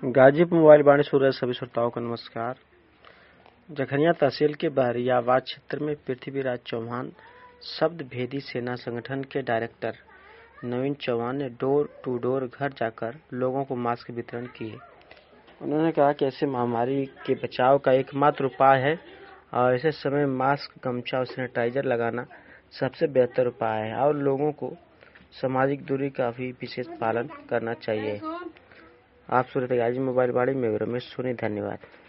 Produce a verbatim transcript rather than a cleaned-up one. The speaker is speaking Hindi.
गाजीपुर मोबाइल वाणी सूर्य सभी श्रोताओं को नमस्कार। जखनिया तहसील के बहरियाबाद क्षेत्र में पृथ्वीराज चौहान शब्द भेदी सेना संगठन के डायरेक्टर नवीन चौहान ने डोर टू डोर घर जाकर लोगों को मास्क वितरण किए। उन्होंने कहा कि ऐसे महामारी के बचाव का एकमात्र उपाय है और ऐसे समय मास्क, गमछा और सैनिटाइजर लगाना सबसे बेहतर उपाय है और लोगों को सामाजिक दूरी का भी विशेष पालन करना चाहिए। आप सुन रहे थे गाजी मोबाइल वाणी में रमेश सोनी। धन्यवाद।